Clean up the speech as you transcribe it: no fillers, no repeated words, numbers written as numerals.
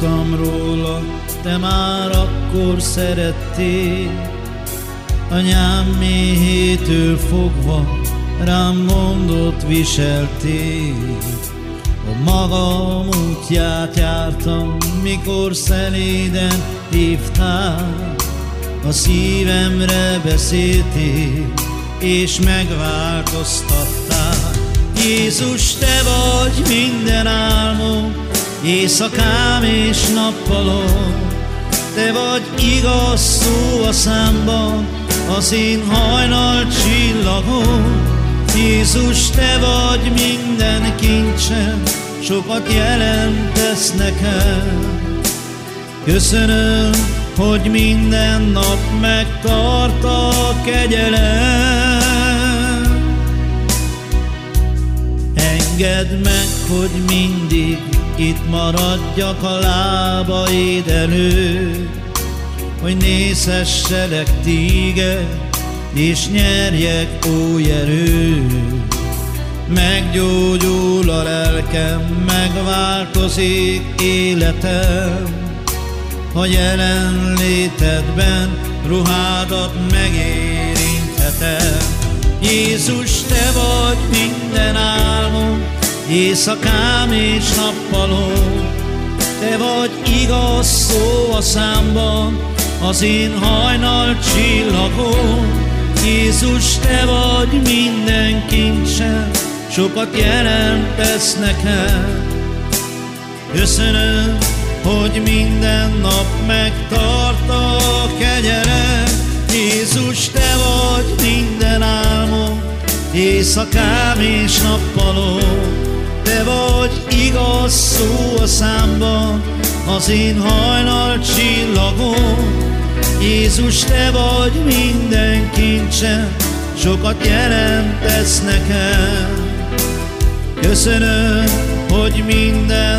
tudtam róla, te már akkor szerettél. Anyám méhétől fogva rám gondot viseltél. A magam útját jártam, mikor szeléden hívtál. A szívemre beszéltél, és megváltoztattál. Jézus, te vagy minden álmom, éjszakám és nappalom. Te vagy igaz szó a számban, az én hajnal csillagom. Jézus, te vagy minden kincsem, sokat jelentesz nekem. Köszönöm, hogy minden nap megtart a kegyelem. Engedd meg, hogy mindig itt maradjak a lábaid előtt, hogy nézhesselek téged, és nyerjek új erőt. Meggyógyul a lelkem, megváltozik életem, ha jelenlétedben ruhádat megérinthetem. Jézus, te vagy minden álmom, éjszakám és nappalom. Te vagy igaz szó a számban, az én hajnal csillagom. Jézus, te vagy minden kincsem, sokat jelentesz nekem. Köszönöm, hogy minden nap megtart a kegyelem. Jézus, te vagy minden álmom, éjszakám és nappalom. Te vagy igaz szó a számban, az én hajnal csillagom. Jézus, te vagy minden kincsem, sokat jelentesz nekem. Köszönöm, hogy minden